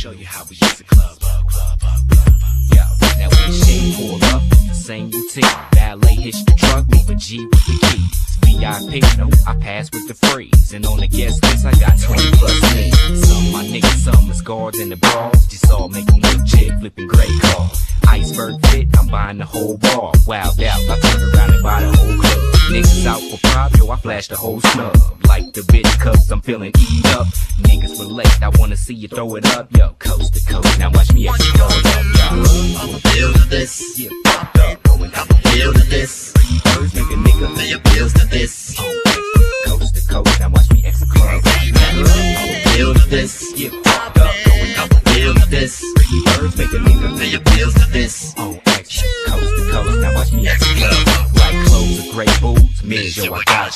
show you how we use the club. Yo, now when Shane pull up, same routine. Valet hits the truck, leave a G with the keys. VIP, no, I pass with the freeze. And on the guest list, I got 20 plus me. Some my niggas, some is guards in the bras. Just all making little chick, flipping great car. Iceberg fit, I'm buying the whole bar. Wild out, I turn around and buy the whole club. Niggas out for prop, yo, I flash the whole snub. Like the bitch cause I'm feeling eat up. Niggas relate, I wanna see you throw it up, yo. Coast to coast, now watch me actually throw it up, yo. I'ma build to this, Yeah, fucked up, going I'ma build to this. first nigga, Pay your bills to this. coast to coast, now watch me X club. I'ma build to this. Yeah, fucked up, going I'ma build to this. first make a nigga Pay your bills to this. on X, coast to coast, now watch me X club. Right clothes, a great boots, me, yo, I got